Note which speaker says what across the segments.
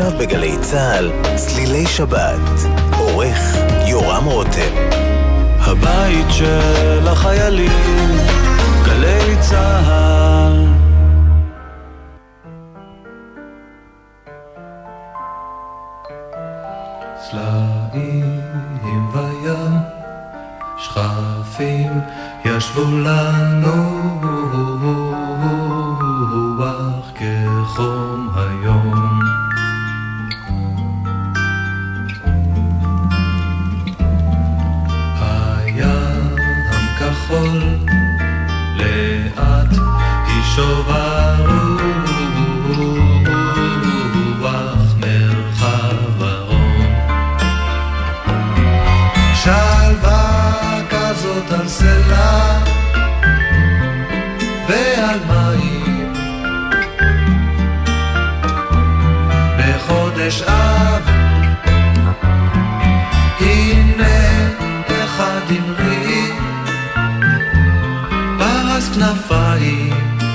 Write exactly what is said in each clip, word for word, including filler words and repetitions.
Speaker 1: עכשיו בגלי צהל, צלילי שבת, עורך יורם רותם.
Speaker 2: הבית של החיילים, גלי צהל.
Speaker 3: סלעים וים, שכפים ישבו לנו רוח כחום היום. הים כחול לאט היא שובה רוח מרחב ארון. שלווה כזאת על סלע ועל מים, בחודש אב הנה אחד אמרי פרס כנפיים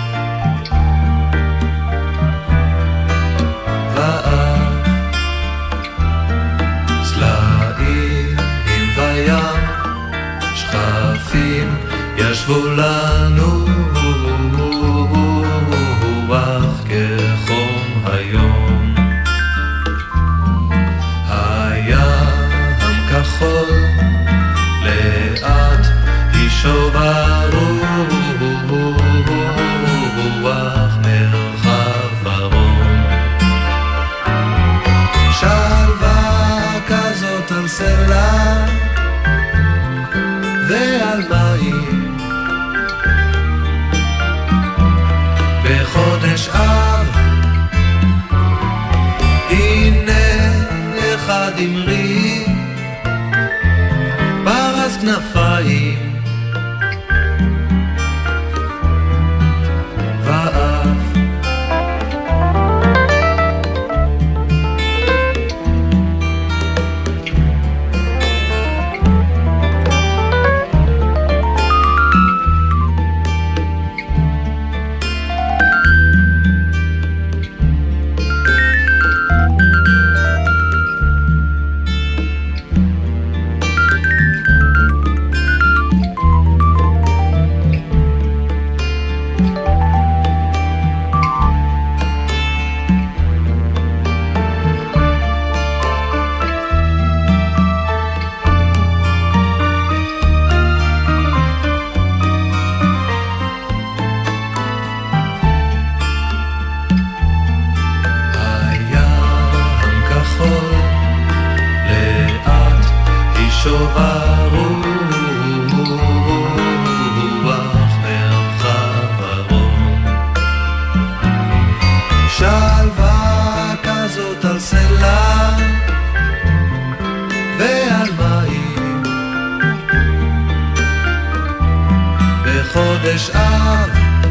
Speaker 3: ואף צלעים וים, שכפים ישבו לנו רוח כחום היום. הים כחול לאט היא שובה רוח מרחב ארון. שלווה כזאת על סלע ועל מים, בחודש אב הנה אחד אמרי פרס כנפיים ואף בחודש אב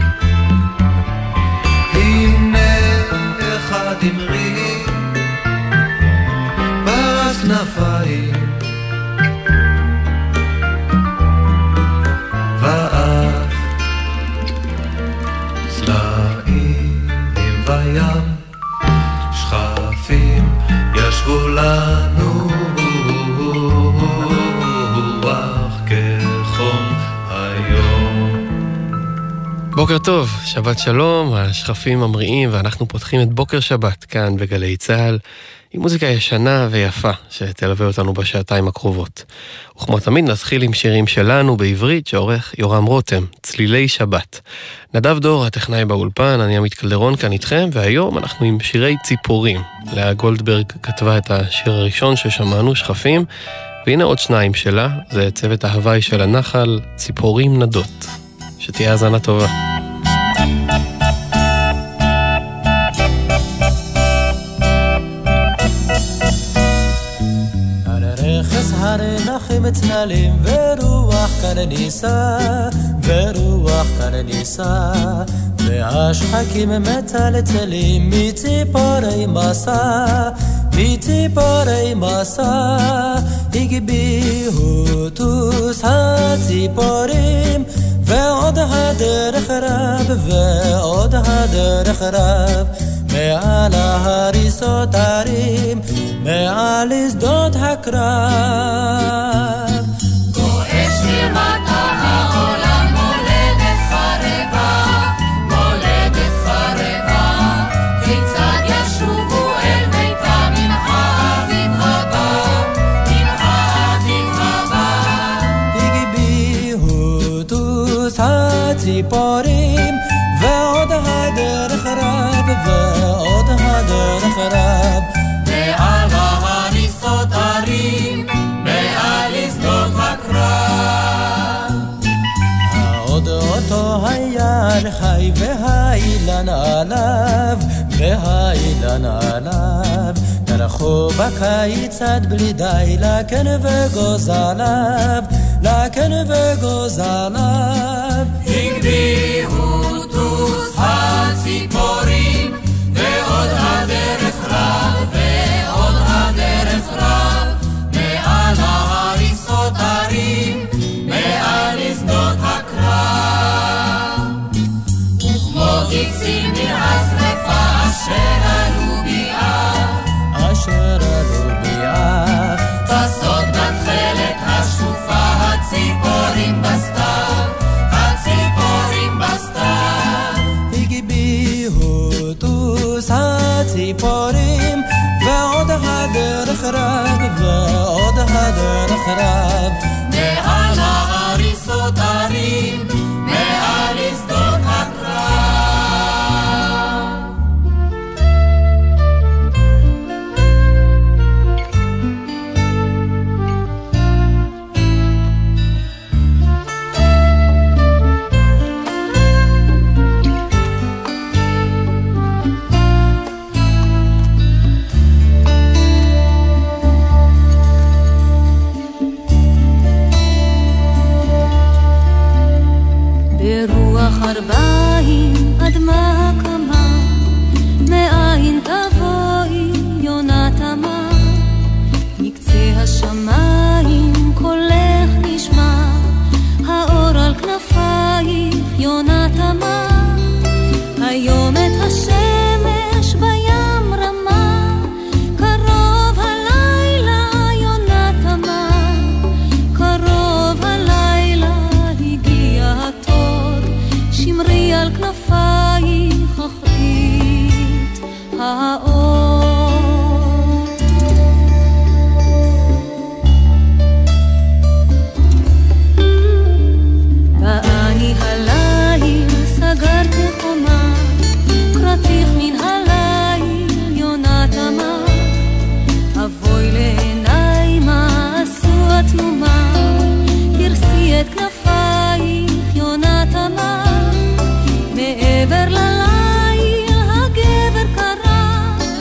Speaker 3: הנה אחד אמרי פרס כנפיים ואף צלעים וים, שכפים ישבו לנו רוח כחום היום.
Speaker 4: בוקר טוב, שבת שלום, השכפים ממריאים ואנחנו פותחים את בוקר שבת כאן בגלי צהל עם מוזיקה ישנה ויפה שתלווה אותנו בשעתיים הקרובות. וכמו תמיד נתחיל עם שירים שלנו בעברית שעורך יורם רותם, צלילי שבת. נדב דור, הטכנאי באולפן, אני עמית קלדרון כאן איתכם, והיום אנחנו עם שירי ציפורים. לאה גולדברג כתבה את השיר הראשון ששמענו, שכפים, והנה עוד שניים שלה, זה צוות ההוואי של הנחל, ציפורים נדות. שתהיה האזנה טובה.
Speaker 5: רכס הרי נחים צנלים ורוח כאן ניסה ורוח כאן ניסה והשחקים מצלצלים מציפורי מסע מציפורי מסע הגביהו טוס הציפורים ועוד הדרך רב ועוד הדרך רב מעל ההריסות הרים, מעל שדות הקרב.
Speaker 6: גועש למטה העולם, מולדת חרבה, מולדת חרבה, כיצד ישובו אל ביתה מן האביב הבא, מן האביב הבא.
Speaker 5: הגביהו טוס הציפורים, ועוד הדרך רב, ועוד הדרך רב,
Speaker 6: מעל ההריסות הרים, מעל שדות הקרב.
Speaker 5: העוד אותו היער חי, והאילן עליו, והאילן עליו, דרכו בקיץ עד בלי די, לקן וגוז עליו, לקן וגוז עליו.
Speaker 6: הגביהו טוס הציפורים, ועוד הדרך רב, ועוד הדרך רב, מעל ההריסות הרים, מעל שדות הקרב. וכמו גיצים מן השרפה אשר עלו ביעף,
Speaker 5: אשר עלו ביעף,
Speaker 6: טסות בתכלת השקופה, הציפורים בסתיו, הציפורים בסתיו.
Speaker 5: הגביהו טוס הציפורים, ועוד הדרך רב, ועוד הדרך רב,
Speaker 6: מעל ההריסות הרים, מעל שדות הקרב.
Speaker 7: ברוח ארבעים אדמה הקמה, מאין תבואי יונת אמה, מקצה השמיים קולך נשמע, האור על כנפייך יונת אמה. היום את השמש בים רמה, קרוב הלילה יונת אמה, קרוב הלילה הגיע התור, שמרי על כנפייך אחרית האור. ואני הליל סגרתי חומה, קראתיך מן הליל יונת אמה, אבוי לעיניי מה עשו התנומה, פרסי את כנפייך יונת אמה. מעבר לליל הגבר קרא,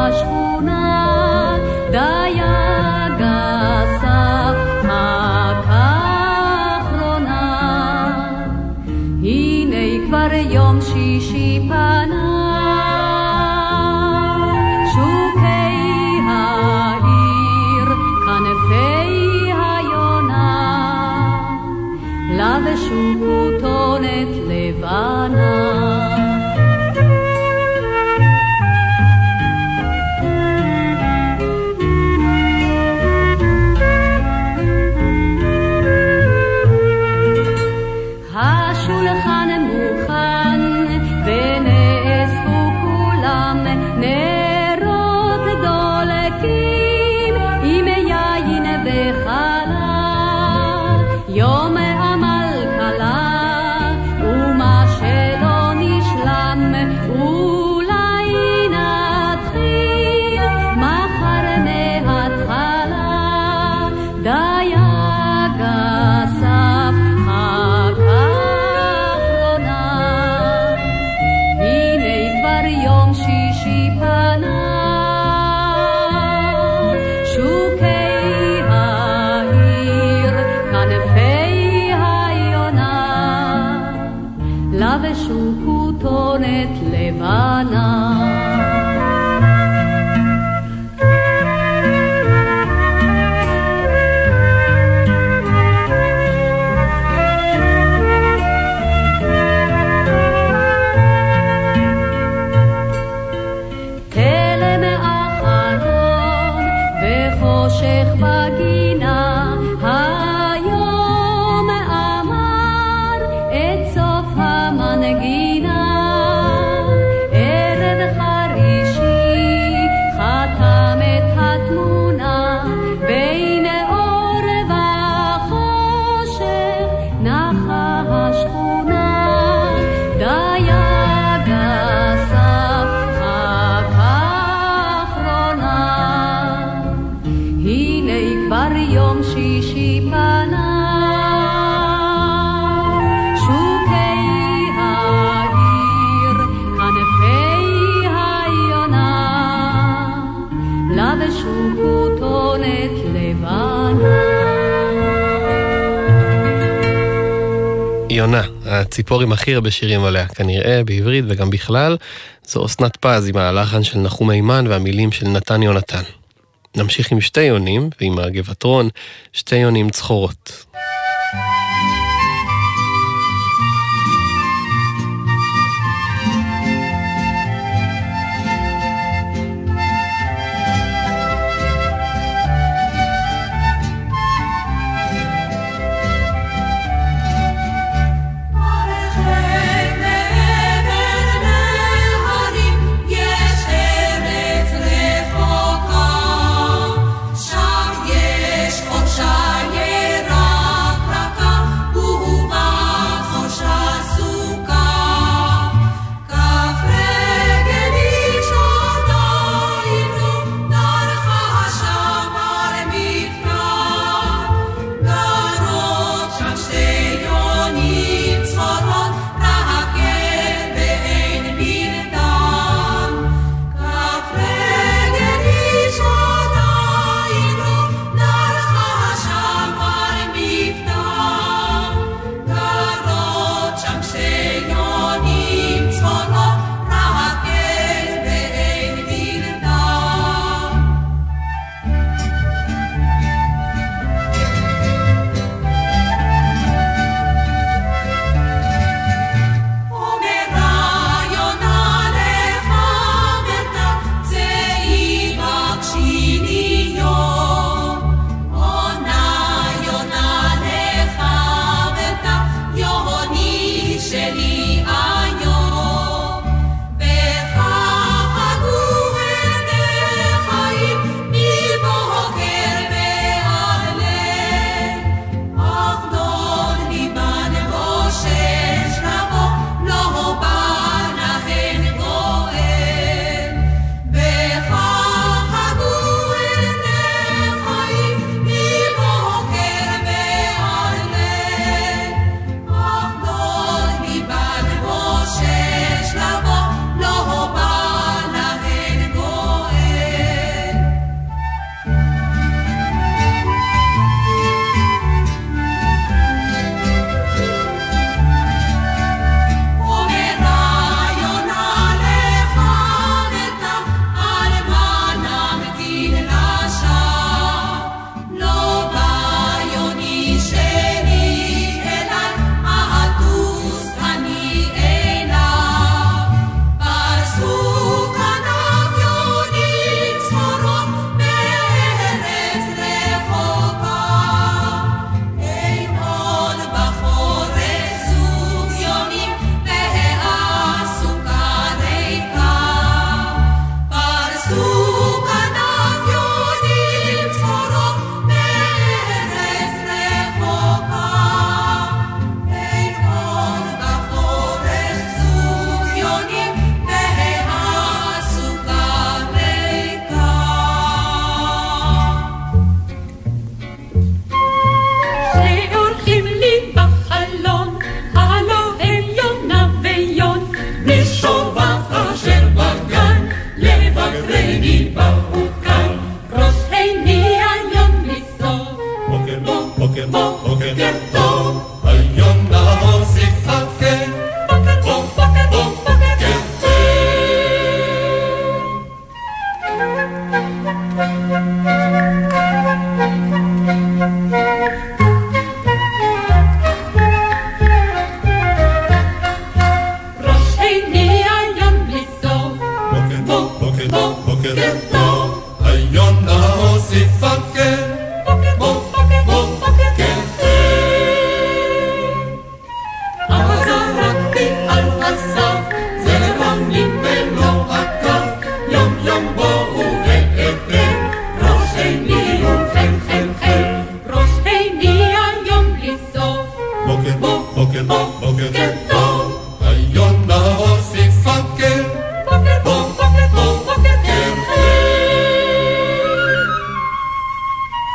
Speaker 7: השכונה דייג אסף הכחרונה. הנה כבר יום שישי פנה, שוקי העיר כנפי היונה, לבשו כותונת לבנה. השולחן מוכן ונאספו כולם, נרות דולקים עם יין וחלה, יום עמל קלה ומה שלא נשלם אולי נתחיל מחר מההתחלה. דייג אסף הכחרונה, הנה כבר יום שישי פנה, שוקי העיר כנפי היונה, לבשו כותונת לבנה. תלם אחרון וחושך בגינה, היום אמר את סוף המנגינה. ערב חרישי חתם את התמונה, בין אור וחושך נחה השכונה. דייג אסף הכחרונה, הנה כבר יום שישי פנה, שוקי העיר כנפי היונה, לבשו כותונת לבנה.
Speaker 4: יונה, הציפור עם הכי הרבה שירים עליה, כנראה בעברית וגם בכלל, זו אסנת פז עם הלחן של נחום אימן והמילים של נתן יונתן. נמשיך עם שתי יונים, ועם הגבעתרון, שתי יונים צחורות.
Speaker 6: שם יש עוד שיירה מקרני באוקל, ראש עיני היום לסוף. בוקר בו, בוקר בו, בוקר טוב, היום נוסיף הקל. בוקר בו, בוקר בו, בוקר טוב. ראש עיני היום לסוף. בוקר בו, בוקר בו, בוקר טוב, היום נוסיף הקל. בוקר בו, בוקר בו, בוקר טוב. אבל זרקתי על הסף, זרם לי ולא עקף, יום יום בואו ואתן, ראש עיני ובכן חן חן, ראש עיני היום לסוף. בוקר בו, בוקר בו, בוקר טוב, היום נוסיף הקל. בוקר בו, בוקר בו, בוקר טוב.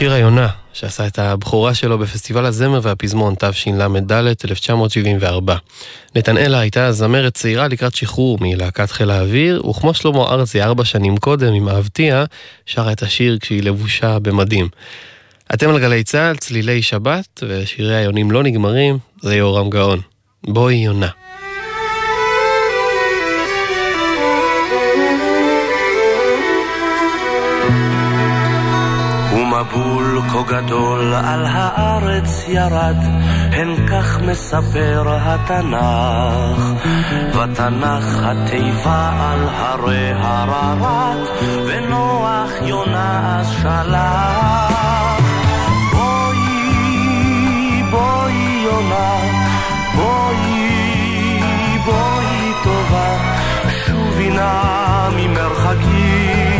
Speaker 4: שיר היונה, שעשה את הבחורה שלו בפסטיבל הזמר והפזמון תשל"ד אלף תשע מאות שבעים וארבע. נתנאלה הייתה זמרת צעירה לקראת שחרור מלהקת חיל האוויר, וכמו שלמה ארצי ארבע שנים קודם עם אהבתיה, שרה את השיר כשהיא לבושה במדים. אתם על גלי צהל, צלילי שבת, ושירי היונים לא נגמרים, זה יורם גאון. בואי יונה.
Speaker 8: ומבול כה גדול על הארץ ירד, הן כך מספר התנ"ך, ותנ"ך התיבה על הרי הררת, ונוח יונה אז שלח. בואי, בואי יונה, בואי, בואי טובה, שובי נא ממרחקים.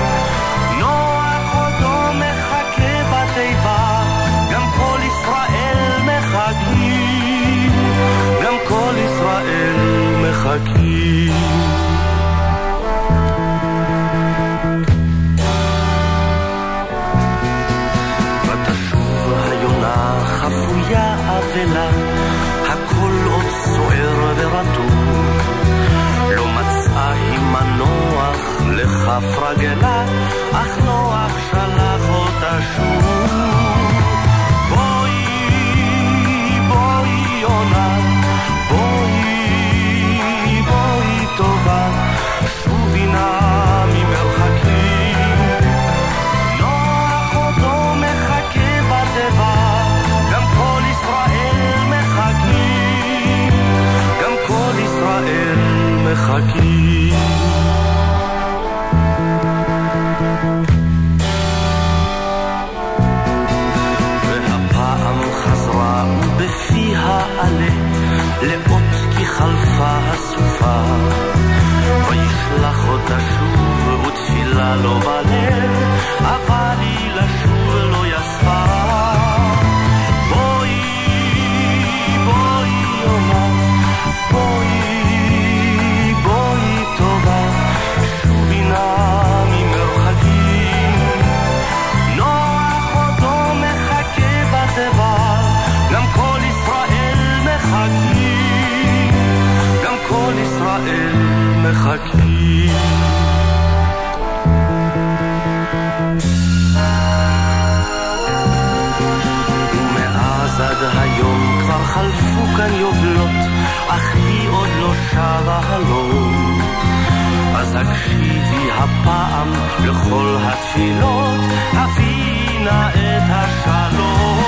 Speaker 8: גם כל ישראל מחכים, גם כל ישראל מחכים. ותשוב היונה חפויה אבלה, הכל עוד סוער ורטוב, לא מצאה היא מנוח לכף רגלה, אך נוח שלח אותה שוב. יונה, בואי, בואי טובה, שובי נא ממרחקים. נוח אותו מחכה בטבע, גם כל ישראל מחכים, גם כל ישראל מחכים. והפעם חזרה בפיה עלה, לאות כי חלפה הסופה, וישלח אותה שוב ותפילה לא בלב, אבל היא לשוב לא יספה. בואי, בואי יונה, בואי, בואי טובה, שובי נא ממרחקים. נוח אותו מחכה בטבע, גם כל ישראל מחכים, גם כל ישראל מחכים. ומאז עד היום כבר חלפו כאן יובלות, אך היא עוד לא שרה הלום. אז הקשיבי הפעם לכל התפילות, הביאי נא את השלום.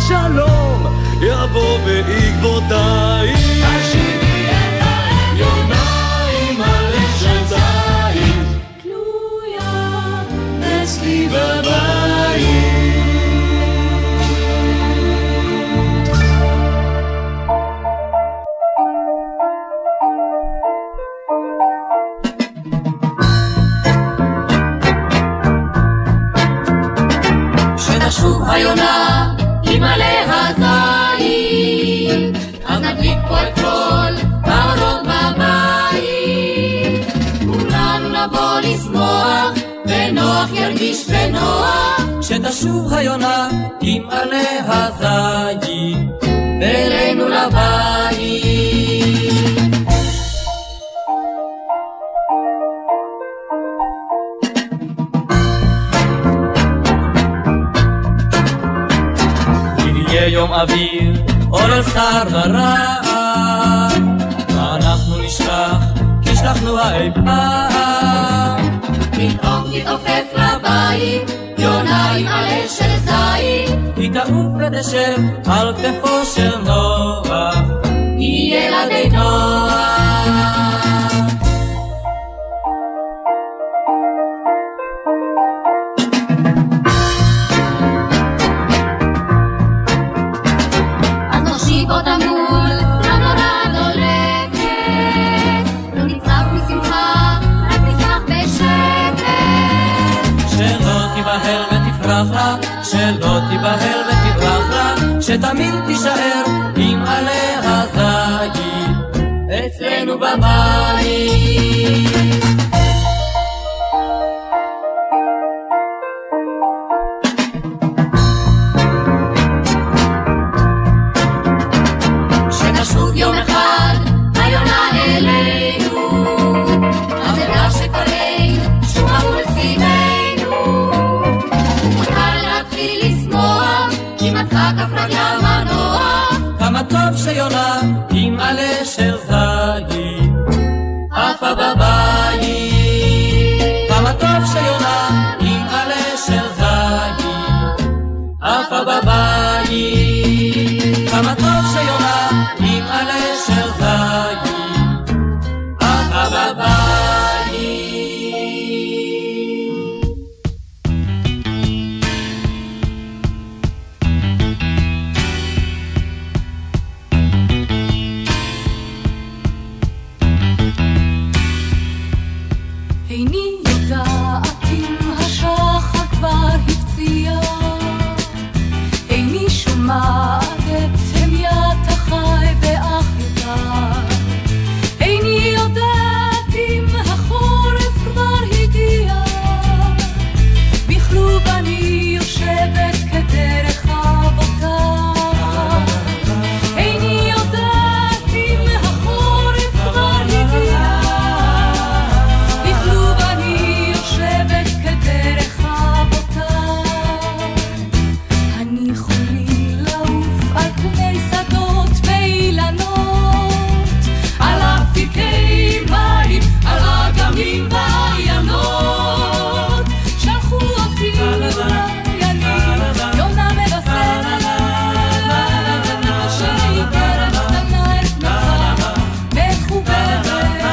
Speaker 2: השלום יבוא בעקבותיי. השיבי את העליוניים על של זית תלויה אצלי בבית.
Speaker 6: שוב היונה עם עלי הזית, אז נדליק פה את כל האורות בבית. כולנו נבוא לשמוח ונוח ירגיש בנוח,
Speaker 5: שתשוב היונה עם עלי הזית
Speaker 6: אלינו לבית.
Speaker 5: יום אוויר, אור אל שר ורע, ואנחנו נשכח, נשכחנו האי פעם.
Speaker 6: פתאום תתעופף לבית, יונה עם עלה של זית,
Speaker 5: היא תעוף ותשב על כתפו של נוח,
Speaker 6: היא ילדי נוח.
Speaker 5: שלא תיבהל ותברח לה, שתמיד תישאר עם עלי הזית אצלנו בבית.
Speaker 6: שתשוב יום אחד היונה אלינו, אז נדע שכלנו שוב עבור סביבנו, ומותר להתחיל לשמוח כי מצא כף רגלה מנוח.
Speaker 5: כמה טוב שיונה עם עלה של זית עפה בבית, כמה טוב שיונה עם עלה של זית עפה בבית, כמה טוב שיונה עם עלה של זית עפה בבית.
Speaker 7: איני יודעת אם השחר כבר הפציע, איני שומעת את המיית החי באחיותיו, איני יודעת אם החורף כבר הגיע, בכלוב אני יושבת כדרך אבותיו, איני יודעת אם החורף כבר הגיע, בכלוב אני יושבת כדרך אבותיי. אני חולי לעוף על פני שדות ואילנות, על אפיקי מים, על אגמים ועיינות, שלחו אותי אולי אני יונה מבשרת, שעיקרת קטנה את כנפה מחוברת.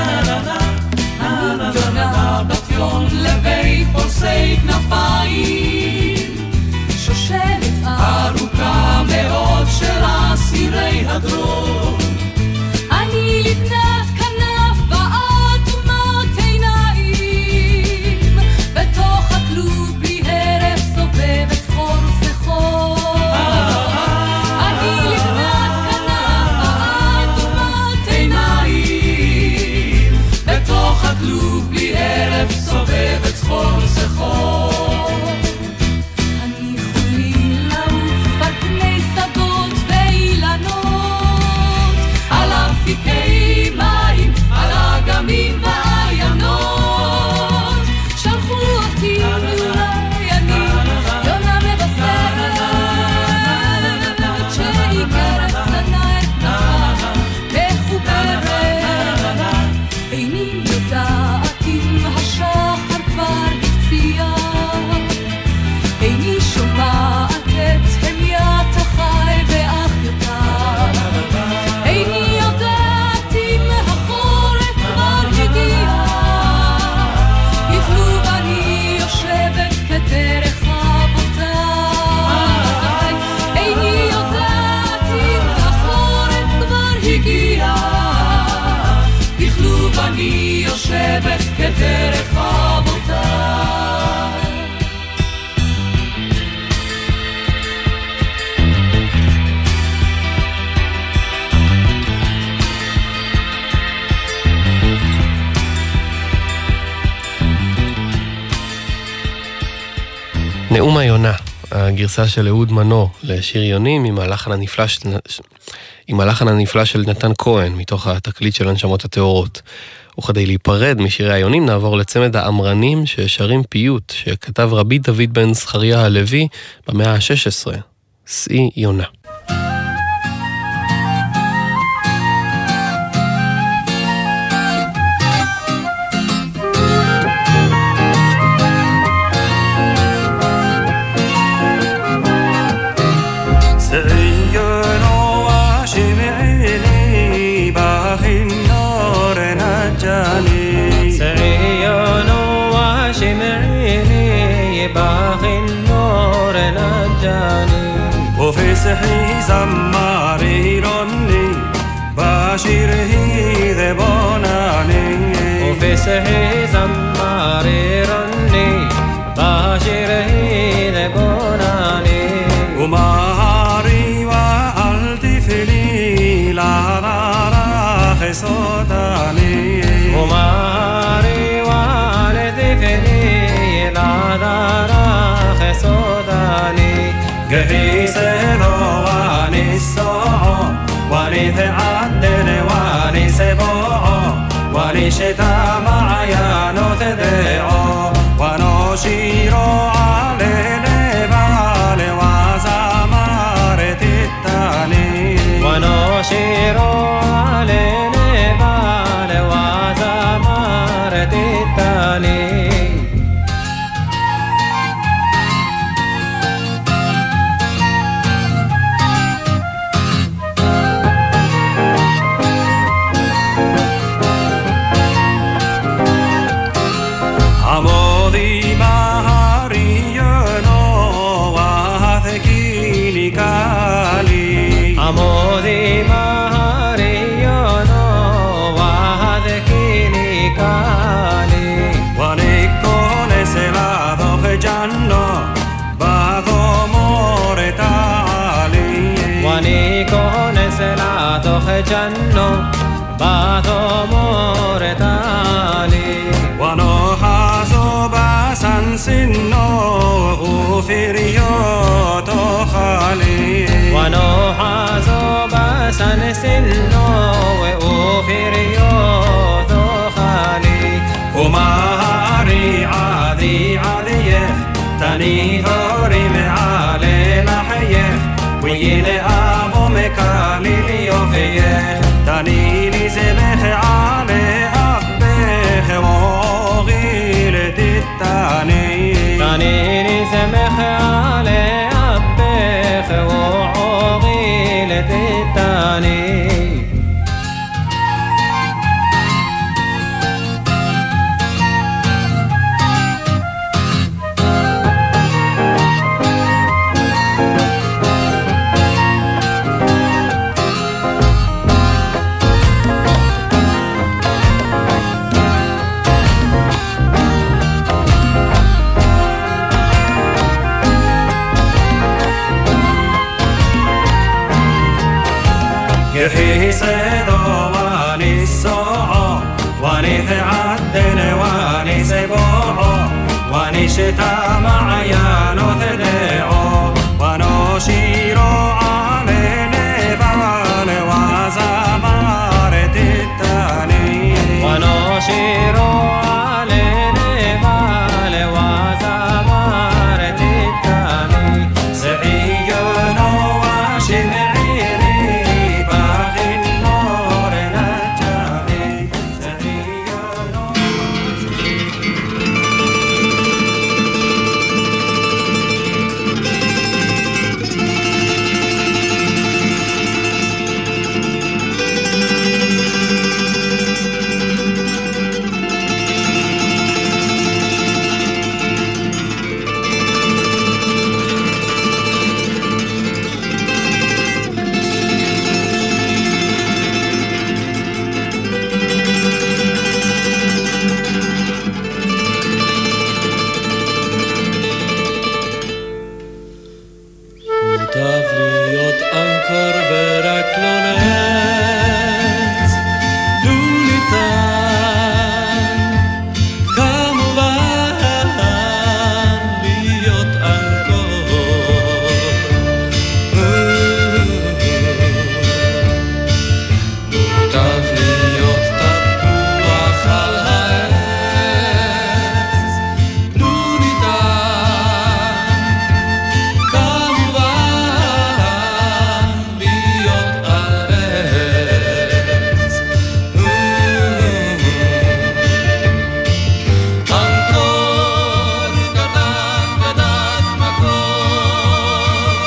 Speaker 7: אני יונה בת יום לבית פולסי כנפיים, שושלת ארוכה מאוד של אסירי הדרום. אני לבנת כנף באדומות עיניים, בתוך הכלוב בלי הרף סובבת סחור וסחור. אני לבנת כנף באדומות עיניים, בתוך הכלוב בלי הרף סובבת סחור וסחור. אני חולי לעוף על פני שדות ואילנות, את דרך אבותיי.
Speaker 4: נאום היונה, הגרסה של אהוד מנור לשיר יונים עם הלחן הנפלא של, עם הלחן הנפלא של נתן כהן מתוך התקליט של הנשמות הטהורות. וכדי להיפרד משירי היונים נעבור לצמד האמרנים ששרים פיוט שכתב רבי דוד בן זכריה הלוי במאה ה-שש עשרה, שאי יונה.
Speaker 9: وفسحي زماري رني باشره ذبوناني
Speaker 10: وفسحي زماري رني باشره ذبوناني
Speaker 9: ومهاري والتفلي لا راح صوتاني
Speaker 10: ومهاري والتفلي لا راح صوتاني
Speaker 9: قهيسنو واني السوع واني ثعدن واني سبوع واني شتا معيانو تدعو ونوشيرو على نبال وزمار تتاني
Speaker 10: ونوشيرو على نبال وزمار تتاني جنو باتو مورتالي
Speaker 9: ونوحازو باسن سنو وفريو تخالي
Speaker 10: ونوحازو باسن سنو وفريو تخالي
Speaker 9: ومهاري عادي عادية تاني ثوري معالي لحية ويلي أبو مكالي ليوفيه تانيني زمخ علي أبخ وغيلة التاني
Speaker 10: تانيني زمخ علي أبخ وغيلة التاني
Speaker 9: يحيسدو واني السوع واني ثعدن واني سبوع واني شتا معيانو تدعو ونوشيرو على نبال وزمار تتاني
Speaker 10: ونوشيرو على نبال وزمار تتاني
Speaker 9: سعيونو وشمعيري
Speaker 2: מוטב להיות אנקור ורק לא נץ, לו ניתן כמובן להיות אנקור, מוטב להיות תפוח על העץ, לו ניתן כמובן להיות על עץ, אנקור קטן גדל מקור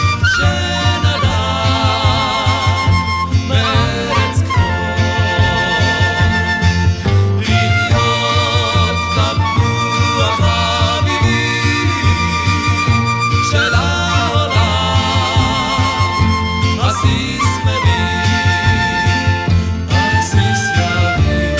Speaker 2: שנדד מארץ כחול, להיות תפוח חביבי של העולם, עסיס מביא, עסיס יביא.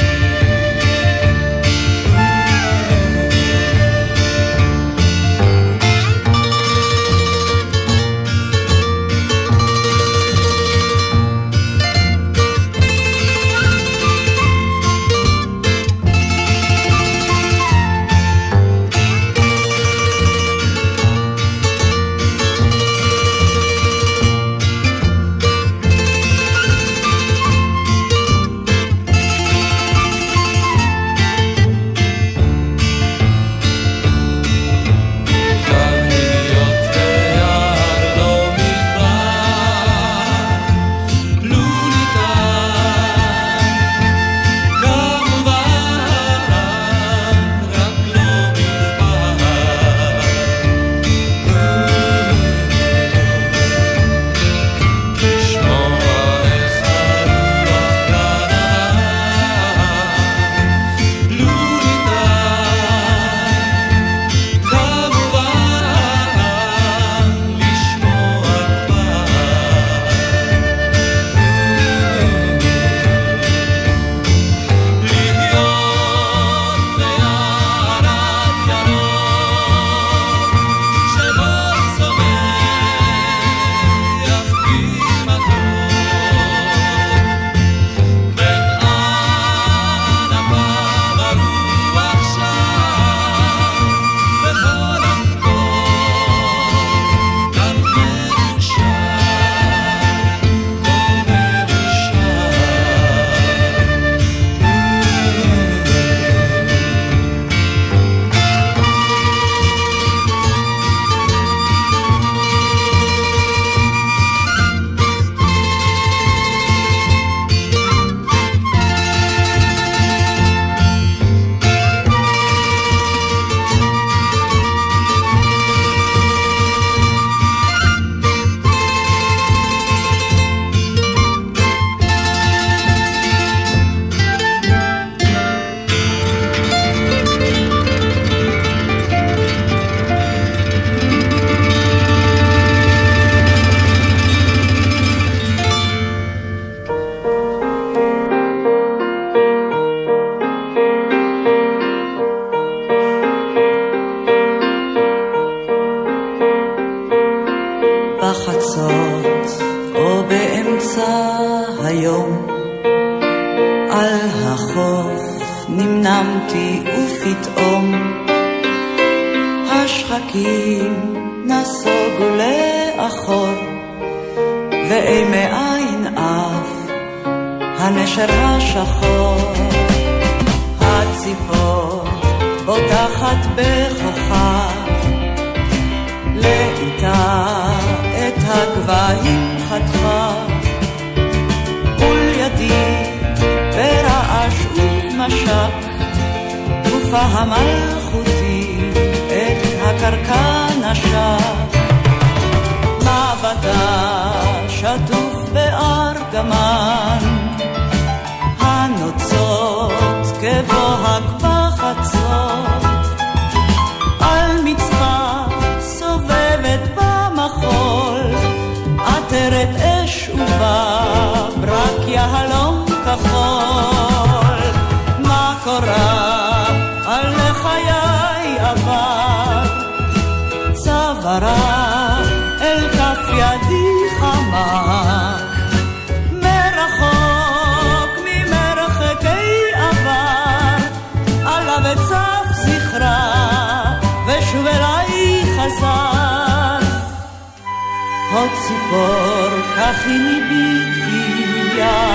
Speaker 2: מוטב להיות ליד לא מדבר, לו ניתן כמובן רק לא מדבר, לשמוע איך הרוח גנבה, לו ניתן כמובן לשמוע כבר, להיות ליערת ירוק שבו צומח פרי מתוק, בין ענפיו הרוח שם בכל המקום, גם מרושע, כה
Speaker 11: בחצות או באמצע היום על החוף נמנמתי ופתאום השחקים נסוגו לאחור ואימי עין אף הנשר השחור, הציפור בוטחת בכוחה לאיתה את הגבהים חתכה, ולידי ברעש ומשק גופה המלכותי את הקרקע נשק, מבטה שטוף בארגמן הנוצות כבוהק בחצות, על מצחה סובבת במחול עטרת אש ובברק יהלום כחול, מה קורה על חיי עבר צווארה אל כף הציפור ככי מבטיה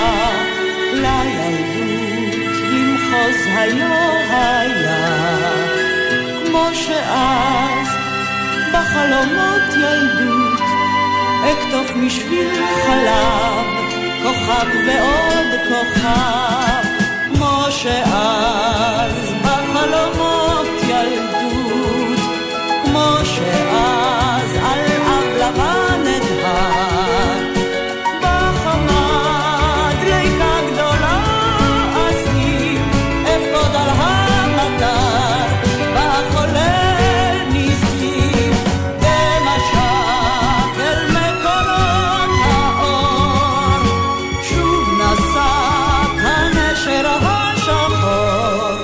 Speaker 11: לילדות למחוז היו היה כמו שאז בחלומות ילדות אכתוב משביל חלב כוכב ועוד כוכב כמו שאז בחלומות ילדות כמו שאז על אב לבן נדהר בחמד ליקה גדולה אשים אפקוד על המטר בחולל ניסים במשק אל מקורות האור שוב נסק הנשר השחור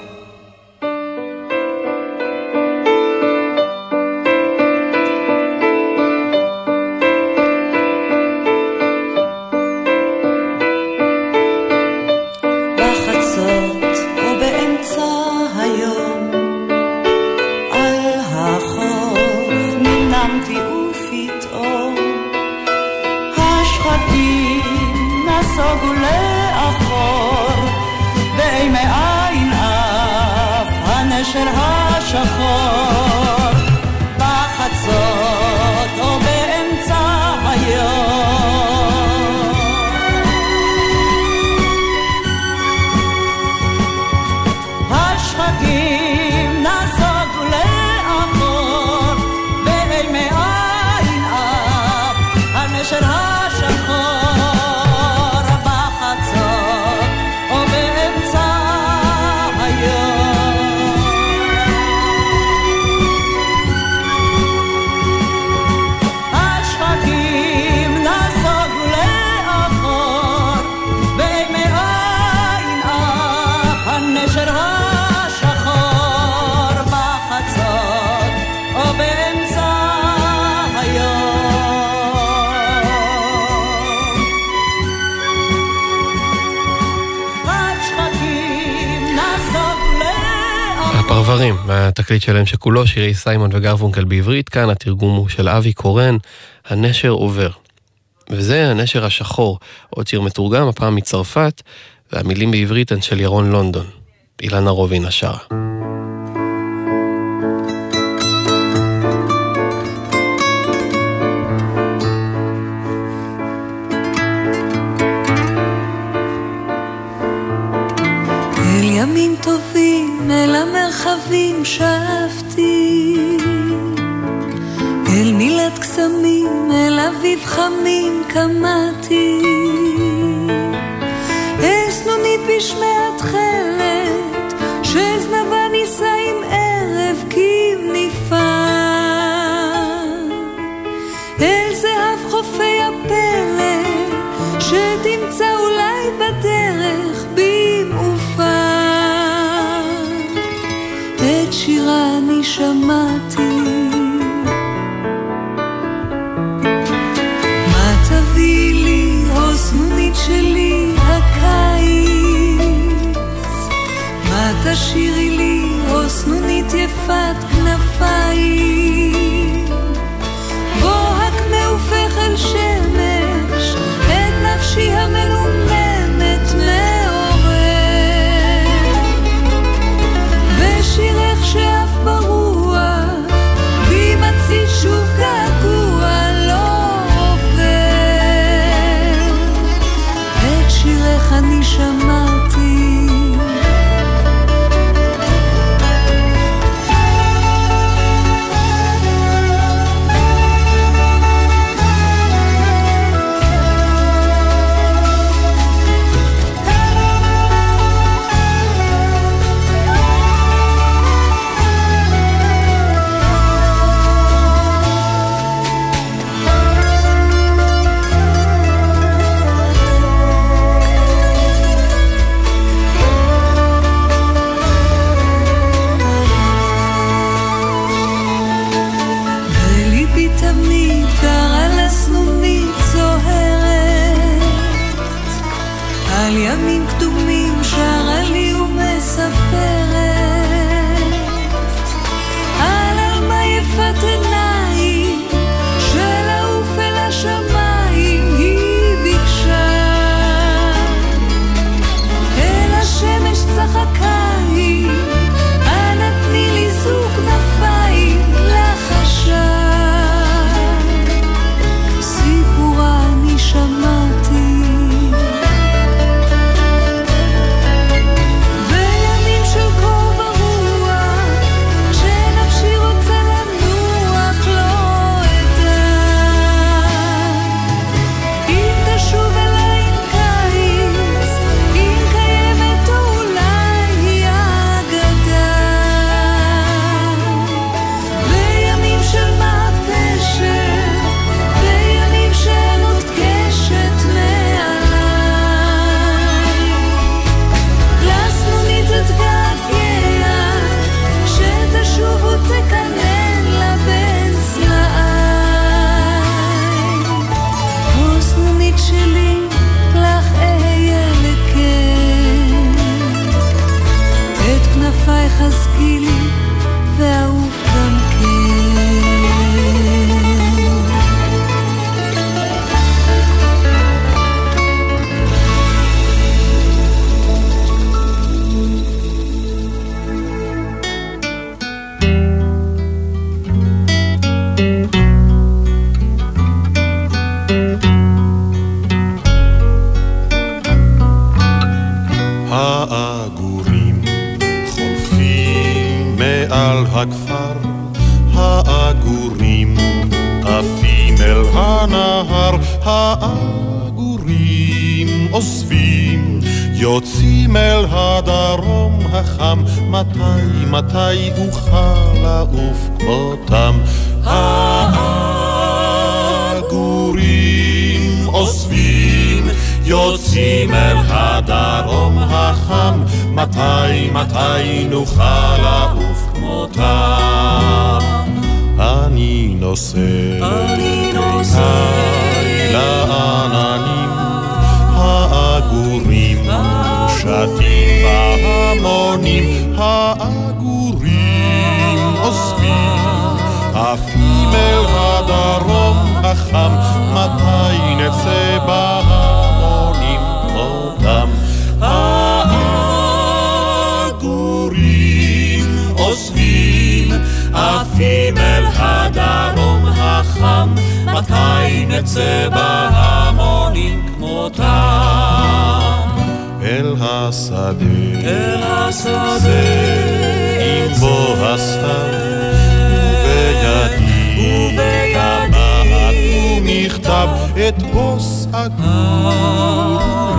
Speaker 11: נסוגו לאחור ואי מאין אף הנשר השחור בחצות או באמצע היום השחקים נסוגו לאחור ואי מאין אף הנשר השחור
Speaker 4: הפרברים, התקליט שלהם שכולו שירי סיימון וגרפונקל בעברית, כאן התרגום הוא של אבי קורן, הנשר עובר. וזה הנשר השחור, עוד שיר מתורגם, הפעם מצרפת, והמילים בעברית הן של ירון לונדון. אילנה רובין השרה.
Speaker 12: אל ימים טובים, אל המרחבים שאפתי, אל מילת קסמים, אל אביב חמים קמתי, אל סנונית בשמעת חלת, שזנבה ניסה עם ערב כמניפה, אל זהב חופי הפלא, שתמצא אולי בדרך במעופה, את שירה אני שמעתי, מה תביא לי הסנונית שלי הקיץ, מה תשירי לי הסנונית יפת כנפיים, בוהק מעופך אל שמש את נפשי המלוממת מעורר, ושירך שאף ברוח בי מצית שוב געגוע לא עובר, את שירך אני שמעתי, חזקי לי ואהוב גם כן.
Speaker 13: העגורים חולפים מעל הכפר, העגורים עפים אל הנהר, העגורים אוספים יוצאים אל הדרום החם, מתי מתי אוכל לעוף כמותם. העגורים אוספים יוצאים אל הדרום החם, מתי מתי נוכל לעוף כמותם. אני נושא עיניי לעננים, העגורים שטים בהמונים, העגורים אוספים עפים אל הדרום החם, מתי נצא בהמונים אותם. העגורים אוספים עפים אל הדרום החם, מתי נצא בהמונים כמותם. אל השדה, אל השדה, עם בו הסתיו, ובידי טבעת ומכתב, את בוס עגור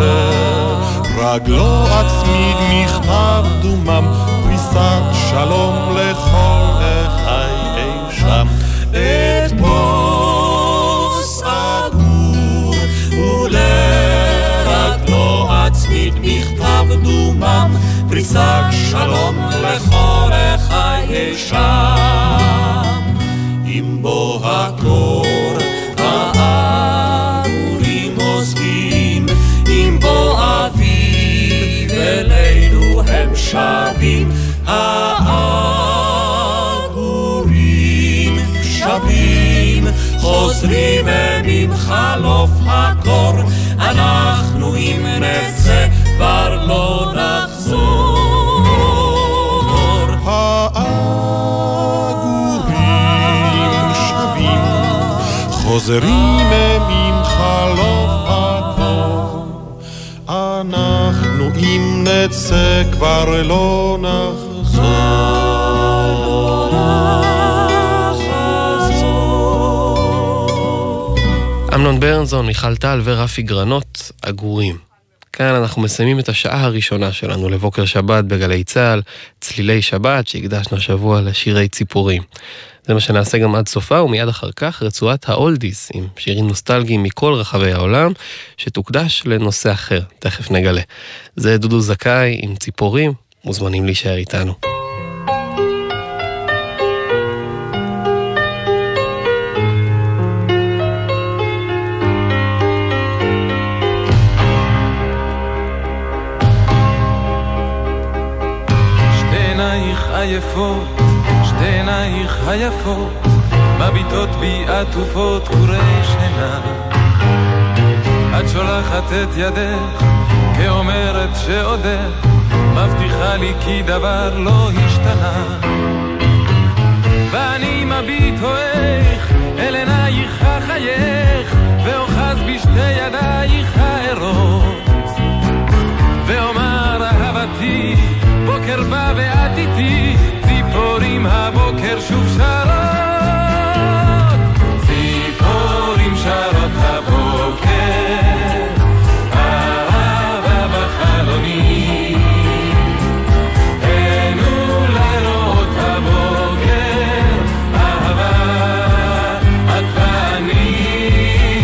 Speaker 13: לרגלו אצמיד מכתב דומם, פריסת שלום לכל אחי אי שם. את בוס עגור ולרגלו אצמיד מכתב דומם, פריסת שלום לכל אחי אי שם. עם בו הקור העגורים עוזבים, עם בו אביב אלינו הם שבים. העגורים שבים חוזרים הם עם חלוף הקור, אנחנו אם נצא כבר לא נחזור. חוזרים הם עם חלוף הקור, אנחנו אם נצא כבר לא נחזור.
Speaker 4: אמנון ברנזון, מיכל טל ורפי גרנות, עגורים. כאן אנחנו מסיימים את השעה הראשונה שלנו לבוקר שבת בגלי צהל, צלילי שבת שהקדשנו השבוע לשירי ציפורים. זה מה שנעשה גם עד סופה, ומיד אחר כך רצועת האולדיס עם שירים נוסטלגיים מכל רחבי העולם, שתוקדש לנושא אחר, תכף נגלה. זה דודו זכאי עם ציפורים, מוזמנים להישאר איתנו.
Speaker 14: שתינייך עייפות, שתינייך היפות, מביטות בי עטופות קורי שינה. את שולחת את ידך, כאומרת שעודך, מבטיחה לי כי דבר לא השתנה. ואני מביט הואך אל עינייך החייך, ואוחז בשתי ידייך הערות, ואומר אהבתי, בוקר בא ואת איתי, ציפורים הבוקר שוב שרות, ציפורים שרות הבוקר, אהבה בחלוני, הנו לראות הבוקר, אהבה את ואני,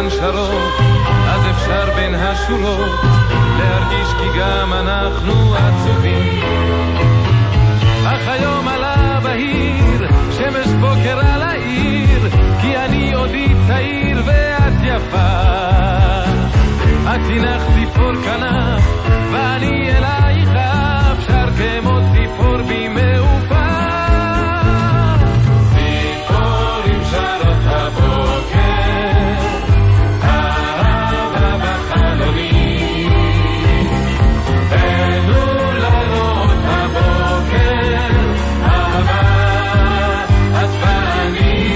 Speaker 14: כאן שרות, אז אפשר בין השורות להרגיש כי גם אנחנו עצובים. אך היום עלה בהיר שמש בוקר על העיר, כי אני עודי צעיר ואת יפה. את תינך ציפור כנף ואני אלייך אפשר כמו ציפור במעופה. ציפורים שרות הבוקר, אהבה בחלוני, אלו לילות הבוקר, אהבה את ואני.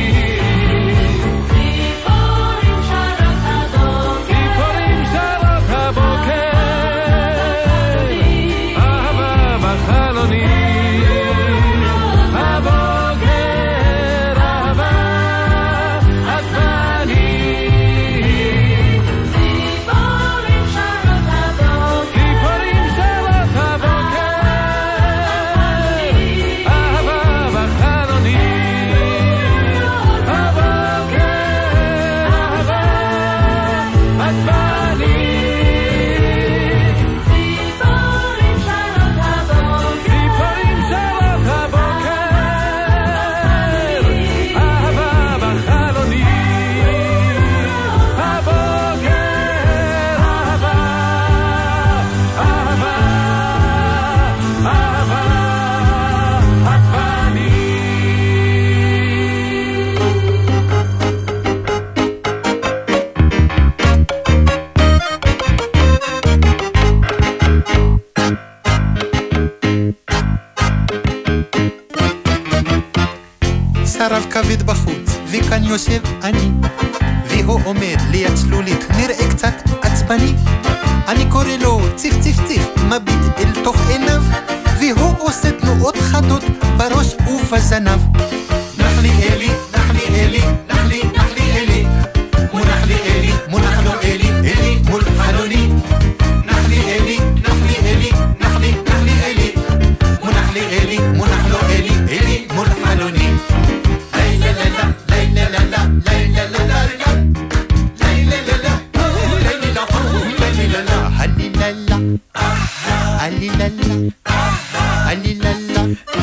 Speaker 14: ציפורים שרות הבוקר, ציפורים שרות הבוקר, אהבה בחלוני, הבוקר, אהבה את ואני. ציפורים שרות הבוקר, ציפורים שרות הבוקר, אהבה בחלוני, הבוקר, אהבה את ואני. ציפורים שרות הבוקר, ציפורים שרות הבוקר, אהבה בחלוני, הבוקר, אהבה, אהבה, אהבה את ואני.
Speaker 15: שרב כבד בחוץ, וכאן יושב אני, והוא עומד ליד צלולית, נראה קצת עצבני. אני קורא לו ציף ציף ציף, מביט אל תוך עיניו, והוא עושה תנועות חדות בראש ובזנב. נחלי אלי, נחלי אלי, נחלי, נחלי אלי, מונח לי אלי, מונח לו אלי, אלי מול חלוני. נחלי אלי, נחלי אלי, נחלי, נחלי אלי, מונח לי אלי, מונח לו אלי, אלי מול חלוני. לילה לילה, לילה לילה, לילה לילה, לילה לילה, לילה לילה, הליללה, הליללה, הליללה.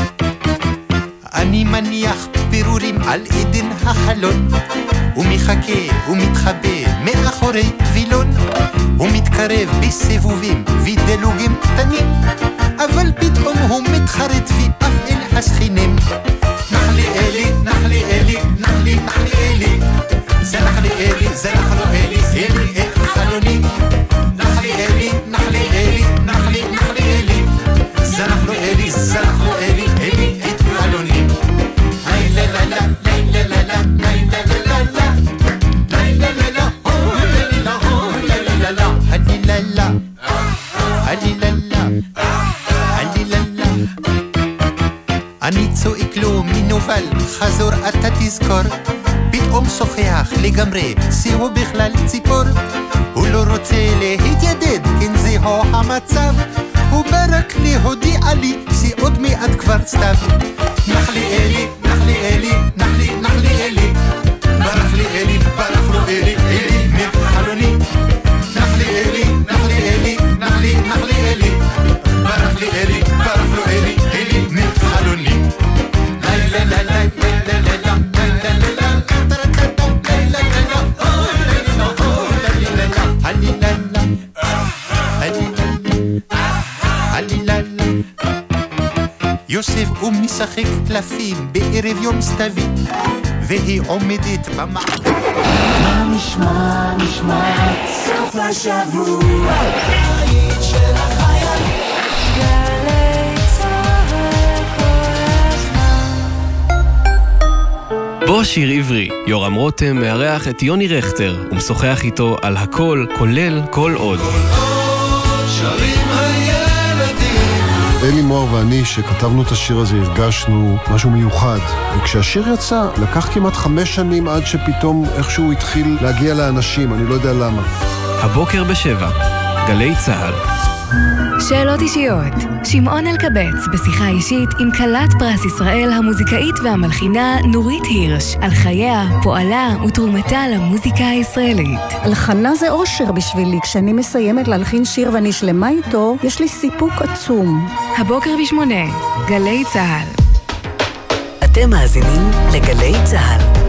Speaker 15: אני מניח פירורים על עדן החלון, ומחכה ומתחבא מאחורי וילון, ומתקרב בסיבובים ודלוגים קטנים, אבל פתאום הוא מתחרט ואף אל השכנים. נחלי אלי, נחלי אלי, נחלי, נחלי אלי, זה נחלי אלי, זה נחלו אלי, אלי את חלוני. נחלי אלי, נחלי אלי, נחלי, נחלי אלי, זה נחלו אלי, זה נחלו אלי, אלי את חלוני. לילה לילה, לילה לילה, לילה לילה, לילה לילה, הו לילה, הו לילה לילה, הליללה, הליללה, הליללה. אני צועק לו מנובל, חזור אתה תזכור, פתאום שוכח לגמרי, שהוא בכלל ציפור. הוא לא רוצה להתיידד, כן זהו המצב, הוא בא רק להודיע לי שעוד מעט כבר סתיו. נחלי אלי, נחלי אלי, נחלי, נחלי אלי, ברח לי אלי, ברח לו אלי, אלי מחלוני. נחלי אלי, נחלי אלי, נחלי, נחלי אלי, ברח לי אלי, ברח לו אלי, אלי מחלוני. לילה לילה, לילה לילה, לילה לילה, לילה לילה, או לילה, או לילה, הליללה, הליללה, הליללה. יוסף ומשחק קלפים בערב יום סתווי, והיא עומדת במעט.
Speaker 6: מה נשמע, נשמע, סוף השבוע, היית של החייל, גלי צהל כל הזמן.
Speaker 4: בו שיר עברי, יורם רותם מארח את יוני רכטר ומשוחח איתו על הכל, כולל כל עוד.
Speaker 13: שרים הילדים.
Speaker 16: אלי מוהר ואני, שכתבנו את השיר הזה, הרגשנו משהו מיוחד. וכשהשיר יצא, לקח כמעט חמש שנים עד שפתאום איכשהו התחיל להגיע לאנשים, אני לא יודע למה.
Speaker 4: הבוקר בשבע, גלי צהל.
Speaker 17: שאלות אישיות. שמעון אלקבץ בשיחה אישית עם כלת פרס ישראל המוזיקאית והמלחינה נורית הירש על חייה, פועלה ותרומתה למוזיקה הישראלית.
Speaker 18: הלחנה זה אושר בשבילי. כשאני מסיימת להלחין שיר ואני שלמה איתו, יש לי סיפוק עצום.
Speaker 17: הבוקר בשמונה, גלי צהל.
Speaker 1: אתם מאזינים לגלי צהל.